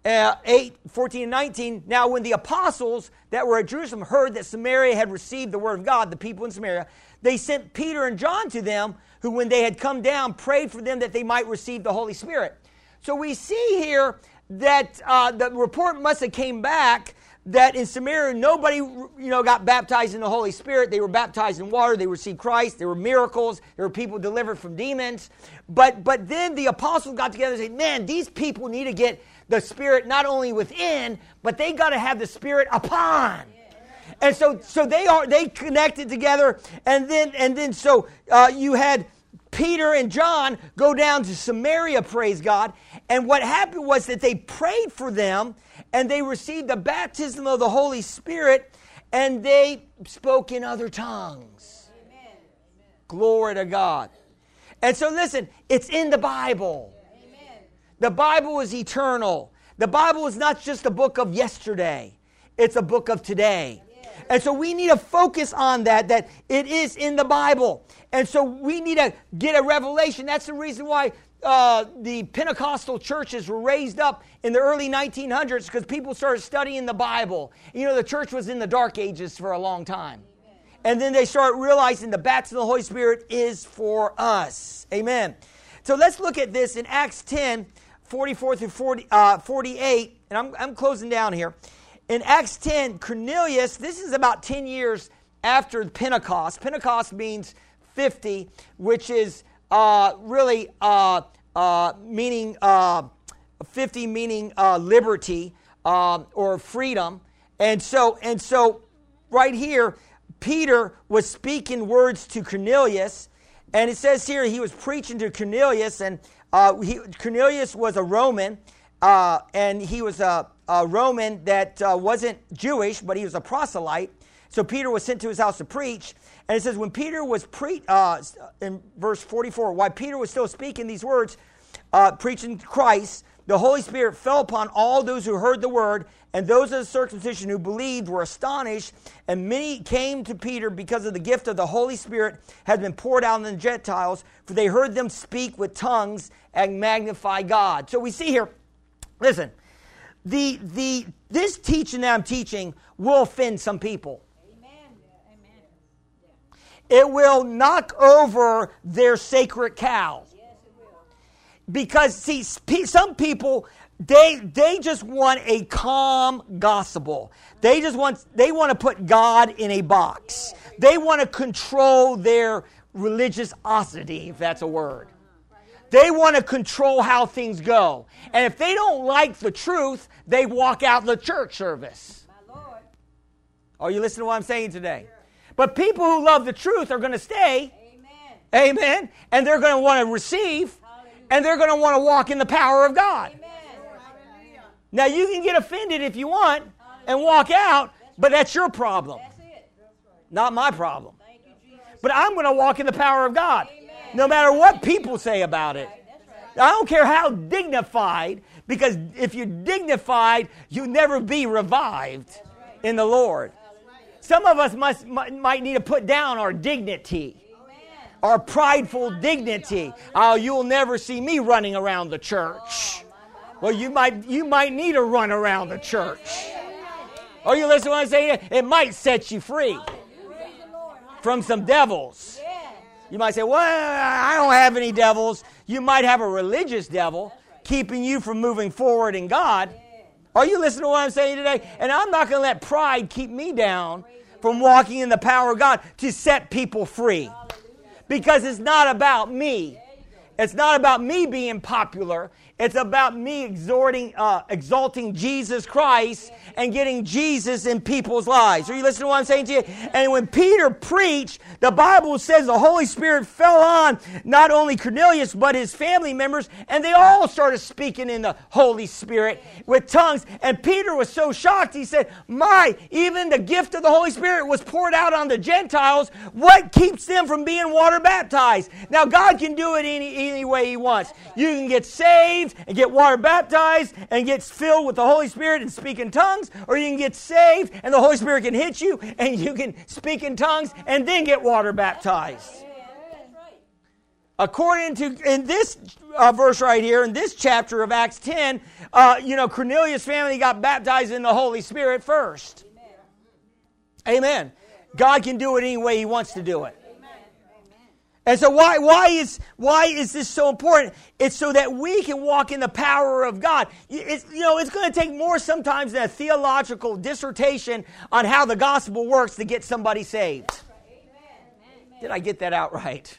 and 19, now when the apostles that were at Jerusalem heard that Samaria had received the word of God, the people in Samaria, they sent Peter and John to them, who when they had come down prayed for them that they might receive the Holy Spirit. So we see here that the report must have came back that in Samaria nobody got baptized in the Holy Spirit. They were baptized in water. They received Christ. There were miracles. There were people delivered from demons. But then the apostles got together and said, man, these people need to get the Spirit not only within, but they got to have the Spirit upon. And so they connected together, and then you had Peter and John go down to Samaria, praise God. And what happened was that they prayed for them, and they received the baptism of the Holy Spirit, and they spoke in other tongues. Amen. Glory to God. And so listen, it's in the Bible. Amen. The Bible is eternal. The Bible is not just a book of yesterday. It's a book of today. And so we need to focus on that it is in the Bible. And so we need to get a revelation. That's the reason why the Pentecostal churches were raised up in the early 1900s, because people started studying the Bible. The church was in the dark ages for a long time. And then they start realizing the baptism of the Holy Spirit is for us. Amen. So let's look at this in Acts 10, 44 through 48. And I'm closing down here. In Acts 10, Cornelius, this is about 10 years after Pentecost. Pentecost means 50, which is really meaning 50 meaning liberty or freedom. And so right here, Peter was speaking words to Cornelius, and it says here he was preaching to Cornelius, and Cornelius was a Roman, and he was a Roman that wasn't Jewish, but he was a proselyte. So Peter was sent to his house to preach. And it says, when Peter was in verse 44, while Peter was still speaking these words, preaching Christ, the Holy Spirit fell upon all those who heard the word, and those of the circumcision who believed were astonished, and many came to Peter because of the gift of the Holy Spirit had been poured out on the Gentiles, for they heard them speak with tongues and magnify God. So we see here, listen, this teaching that I'm teaching will offend some people. It will knock over their sacred cow. Yes, it will. Because, see, some people, they just want a calm gospel. They want to put God in a box. They want to control their religiosity, if that's a word. They want to control how things go. And if they don't like the truth, they walk out the church service. My Lord. Are you listening to what I'm saying today? But people who love the truth are going to stay. Amen. Amen. And they're going to want to receive. Hallelujah. And they're going to want to walk in the power of God. Amen. Now, you can get offended if you want. Hallelujah. And walk out, but that's your problem. That's it. Not my problem. Thank you, Jesus. But I'm going to walk in the power of God. Amen. No matter what people say about it. Right. I don't care how dignified, because if you're dignified, you'll never be revived in the Lord. Some of us might need to put down our dignity, our prideful dignity. Oh, you'll never see me running around the church. Well, you might need to run around the church. Are you listening to what I'm saying? It might set you free from some devils. You might say, well, I don't have any devils. You might have a religious devil keeping you from moving forward in God. Are you listening to what I'm saying today? And I'm not going to let pride keep me down from walking in the power of God to set people free. Because it's not about me. It's not about me being popular. It's about me exalting Jesus Christ and getting Jesus in people's lives. Are you listening to what I'm saying to you? And when Peter preached, the Bible says the Holy Spirit fell on not only Cornelius, but his family members, and they all started speaking in the Holy Spirit with tongues. And Peter was so shocked, he said, even the gift of the Holy Spirit was poured out on the Gentiles. What keeps them from being water baptized? Now, God can do it any way He wants. You can get saved and get water baptized and get filled with the Holy Spirit and speak in tongues, or you can get saved and the Holy Spirit can hit you and you can speak in tongues and then get water baptized. According to, in this verse right here, in this chapter of Acts 10, Cornelius' family got baptized in the Holy Spirit first. Amen. God can do it any way He wants to do it. And so why is this so important? It's so that we can walk in the power of God. It's going to take more sometimes than a theological dissertation on how the gospel works to get somebody saved. Did I get that out right?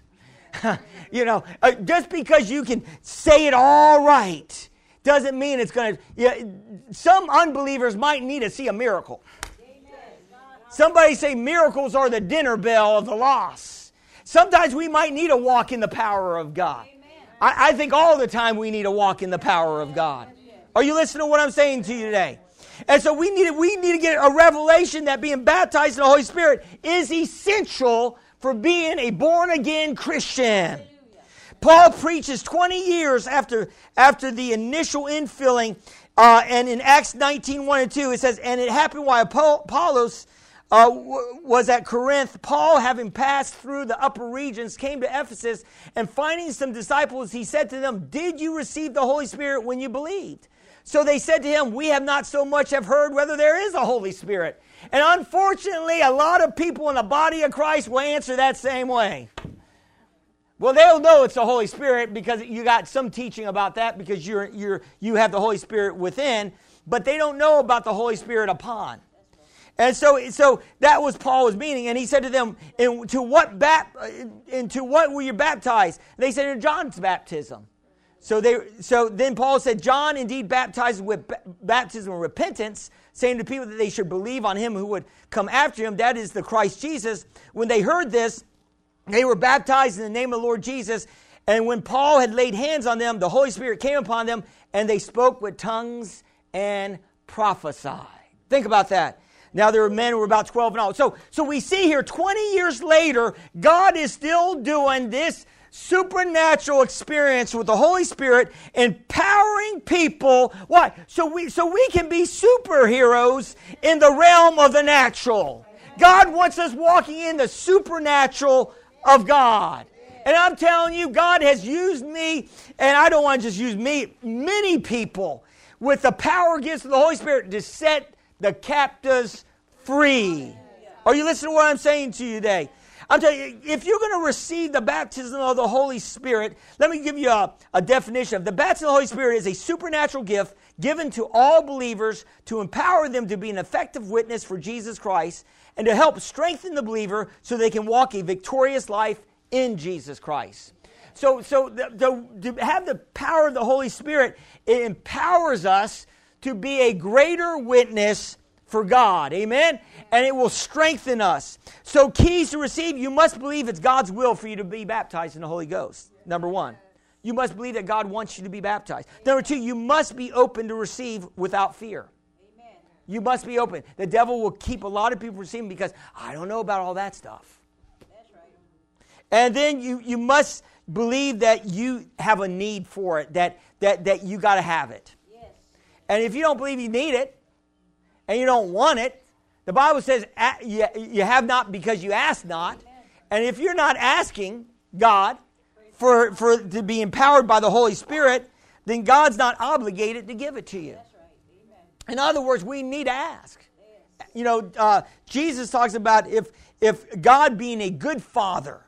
Just because you can say it all right doesn't mean it's going to... some unbelievers might need to see a miracle. Somebody say miracles are the dinner bell of the lost. Sometimes we might need to walk in the power of God. I think all the time we need to walk in the power of God. Are you listening to what I'm saying to you today? And so we need to get a revelation that being baptized in the Holy Spirit is essential for being a born-again Christian. Paul preaches 20 years after the initial infilling, and in Acts 19:1 and 2, it says, "And it happened while Apollos was at Corinth, Paul, having passed through the upper regions, came to Ephesus, and finding some disciples, he said to them, 'Did you receive the Holy Spirit when you believed?' So they said to him, 'We have not so much have heard whether there is a Holy Spirit.'" And unfortunately, a lot of people in the body of Christ will answer that same way. Well, they'll know it's the Holy Spirit because you got some teaching about that because you have the Holy Spirit within, but they don't know about the Holy Spirit upon. And so that was Paul was meaning, and he said to them, "Into what were you baptized?" And they said, "In John's baptism." So then Paul said, "John indeed baptized with baptism of repentance, saying to people that they should believe on him who would come after him, that is the Christ Jesus." When they heard this, they were baptized in the name of the Lord Jesus. And when Paul had laid hands on them, the Holy Spirit came upon them, and they spoke with tongues and prophesied. Think about that. Now there were men who were about 12 and all. So we see here 20 years later, God is still doing this supernatural experience with the Holy Spirit, empowering people. Why? So we can be superheroes in the realm of the natural. God wants us walking in the supernatural of God. And I'm telling you, God has used me, and I don't want to just use me, many people with the power gifts of the Holy Spirit to set the captives free. Are you listening to what I'm saying to you today? I'm telling you, if you're going to receive the baptism of the Holy Spirit, let me give you a definition of the baptism of the Holy Spirit is a supernatural gift given to all believers to empower them to be an effective witness for Jesus Christ and to help strengthen the believer so they can walk a victorious life in Jesus Christ. So to have the power of the Holy Spirit, it empowers us to be a greater witness for God. Amen? And it will strengthen us. So keys to receive, you must believe it's God's will for you to be baptized in the Holy Ghost. Number one. You must believe that God wants you to be baptized. Number two, you must be open to receive without fear. Amen. You must be open. The devil will keep a lot of people from receiving because I don't know about all that stuff. That's right. And then you must believe that you have a need for it, that you got to have it. Yes. And if you don't believe you need it, and you don't want it, the Bible says you have not because you ask not. Amen. And if you're not asking God for to be empowered by the Holy Spirit, then God's not obligated to give it to you. That's right. Amen. In other words, we need to ask. Yes. Jesus talks about if God being a good father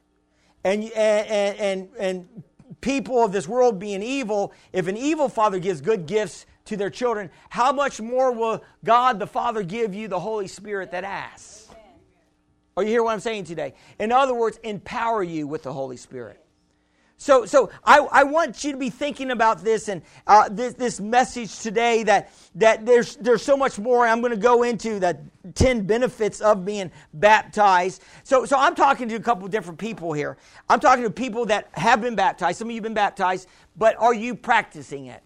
and people of this world being evil, if an evil father gives good gifts to their children, how much more will God the Father give you the Holy Spirit that asks? Are you hearing what I'm saying today? In other words, empower you with the Holy Spirit. So I want you to be thinking about this and this message today that there's so much more. I'm going to go into the 10 benefits of being baptized. So I'm talking to a couple of different people here. I'm talking to people that have been baptized. Some of you have been baptized, but are you practicing it?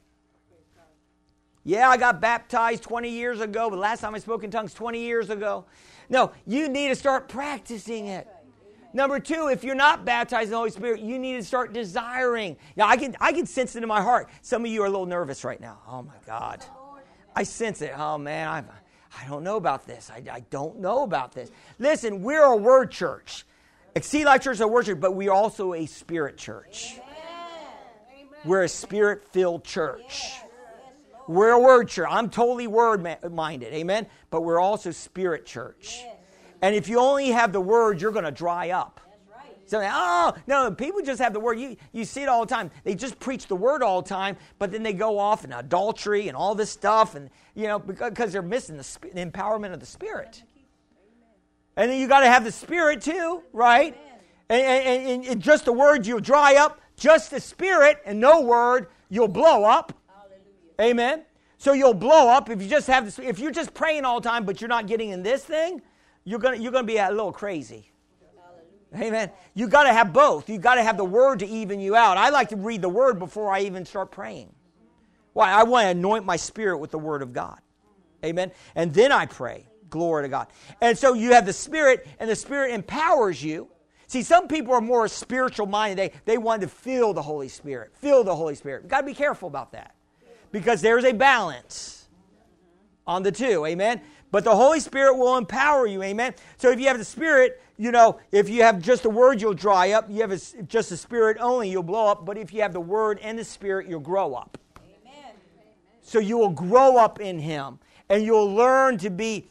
Yeah, I got baptized 20 years ago, but last time I spoke in tongues 20 years ago. No, you need to start practicing it. Number 2, if you're not baptized in the Holy Spirit, you need to start desiring. Now, I can sense it in my heart. Some of you are a little nervous right now. Oh, my God. I sense it. Oh, man, I don't know about this. I don't know about this. Listen, we're a word church. Exceed Life Church is a word church, but we're also a spirit church. We're a spirit-filled church. We're a word church. I'm totally word-minded, amen? But we're also spirit church. And if you only have the word, you're going to dry up. So, no, people just have the word. You see it all the time. They just preach the word all the time, but then they go off in adultery and all this stuff, and because they're missing the empowerment of the Spirit. And then you got to have the Spirit too, right? And just the word, you'll dry up. Just the Spirit and no word, you'll blow up. Amen. So you'll blow up if you just have this. If you're just praying all the time, but you're not getting in this thing, you're gonna be a little crazy. Amen. You got to have both. You got to have the word to even you out. I like to read the word before I even start praying. Why? I want to anoint my spirit with the word of God. Amen. And then I pray. Glory to God. And so you have the Spirit, and the Spirit empowers you. See, some people are more spiritual minded. They want to feel the Holy Spirit. Feel the Holy Spirit. You've got to be careful about that. Because there's a balance on the two. Amen. But the Holy Spirit will empower you. Amen. So if you have the Spirit, if you have just the Word, you'll dry up. You have just the Spirit only, you'll blow up. But if you have the Word and the Spirit, you'll grow up. Amen. So you will grow up in Him. And you'll learn to be,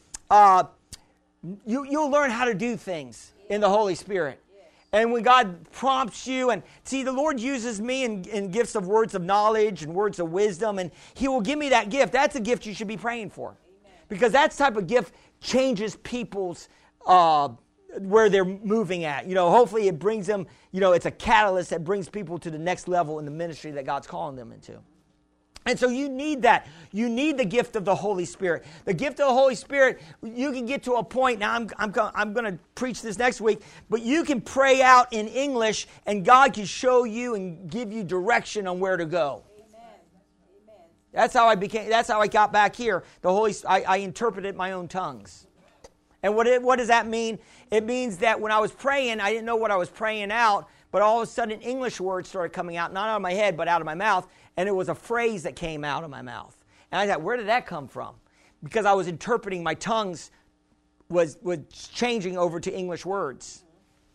you'll learn how to do things in the Holy Spirit. And when God prompts you, and see, the Lord uses me in gifts of words of knowledge and words of wisdom, and He will give me that gift. That's a gift you should be praying for. Because that type of gift changes people's, where they're moving at. Hopefully it brings them, it's a catalyst that brings people to the next level in the ministry that God's calling them into. And so you need that. You need the gift of the Holy Spirit. The gift of the Holy Spirit, you can get to a point, now I'm going to preach this next week, but you can pray out in English and God can show you and give you direction on where to go. Amen. That's how I got back here. I interpreted my own tongues. And what does that mean? It means that when I was praying, I didn't know what I was praying out, but all of a sudden English words started coming out, not out of my head, but out of my mouth. And it was a phrase that came out of my mouth. And I thought, where did that come from? Because I was interpreting, my tongues was changing over to English words.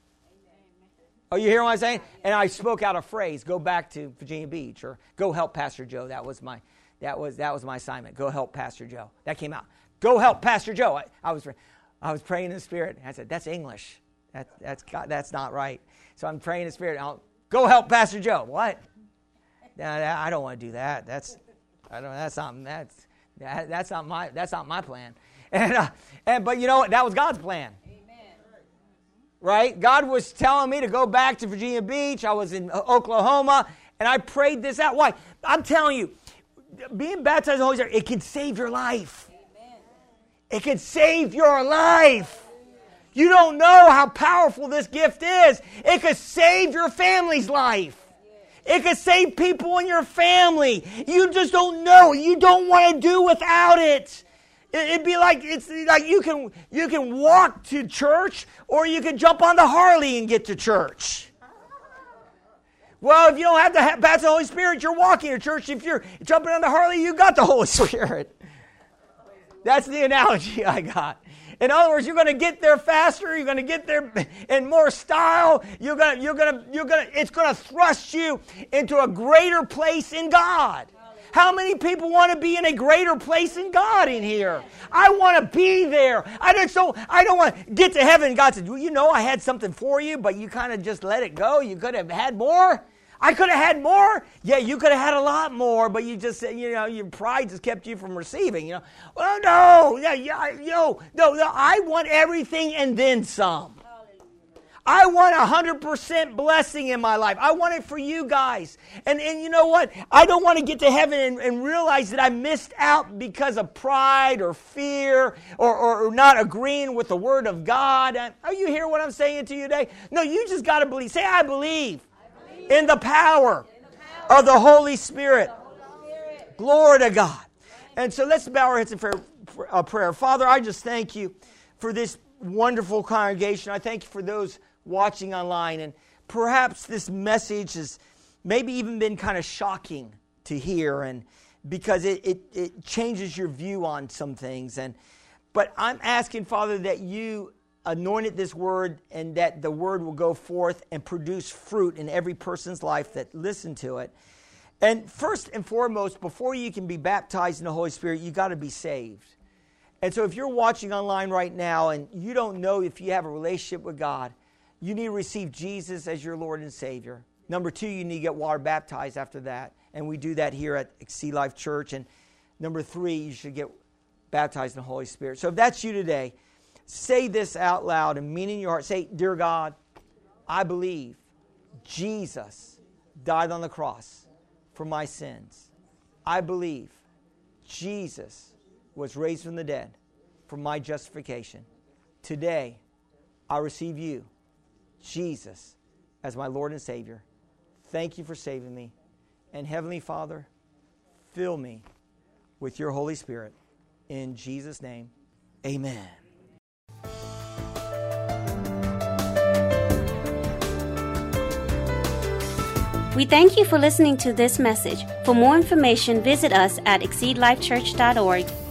Oh, you hear what I'm saying? And I spoke out a phrase, go back to Virginia Beach, or go help Pastor Joe. That was my assignment. Go help Pastor Joe. That came out. Go help Pastor Joe. I was praying in the Spirit. And I said, that's English. That's not right. So I'm praying in the Spirit. Go help Pastor Joe. What? I don't want to do that. That's not my plan. But you know what? That was God's plan. Amen. Right? God was telling me to go back to Virginia Beach. I was in Oklahoma, and I prayed this out. Why? I'm telling you, being baptized in the Holy Spirit, it can save your life. Amen. It can save your life. You don't know how powerful this gift is. It could save your family's life. It could save people in your family. You just don't know. You don't want to do without it. It'd be like, it's like you can walk to church, or you can jump on the Harley and get to church. Well, if you don't have the baptism of the Holy Spirit, you're walking to church. If you're jumping on the Harley, you got the Holy Spirit. That's the analogy I got. In other words, you're going to get there faster. You're going to get there in more style. It's going to thrust you into a greater place in God. How many people want to be in a greater place in God in here? I want to be there. I don't want to get to heaven. God said, well, I had something for you, but you kind of just let it go. You could have had more. I could have had more. Yeah, you could have had a lot more, but you just, your pride just kept you from receiving. Well, no. I want everything and then some. I want 100% blessing in my life. I want it for you guys. And you know what? I don't want to get to heaven and realize that I missed out because of pride or fear or not agreeing with the Word of God. Are you hearing what I'm saying to you today? No, you just got to believe. Say, I believe in the power of the Holy Spirit. Glory to God. And so let's bow our heads in prayer. Father, I just thank you for this wonderful congregation. I thank you for those watching online. And perhaps this message has maybe even been kind of shocking to hear, and because it changes your view on some things. But I'm asking, Father, that you anointed this word and that the word will go forth and produce fruit in every person's life that listen to it. And first and foremost, before you can be baptized in the Holy Spirit, you got to be saved. And so if you're watching online right now and you don't know if you have a relationship with God, you need to receive Jesus as your Lord and Savior. Number 2, you need to get water baptized after that. And we do that here at Exceed Life Church. And number 3, you should get baptized in the Holy Spirit. So if that's you today, say this out loud and mean in your heart. Say, Dear God, I believe Jesus died on the cross for my sins. I believe Jesus was raised from the dead for my justification. Today, I receive you, Jesus, as my Lord and Savior. Thank you for saving me. And Heavenly Father, fill me with your Holy Spirit. In Jesus' name, amen. We thank you for listening to this message. For more information, visit us at exceedlifechurch.org.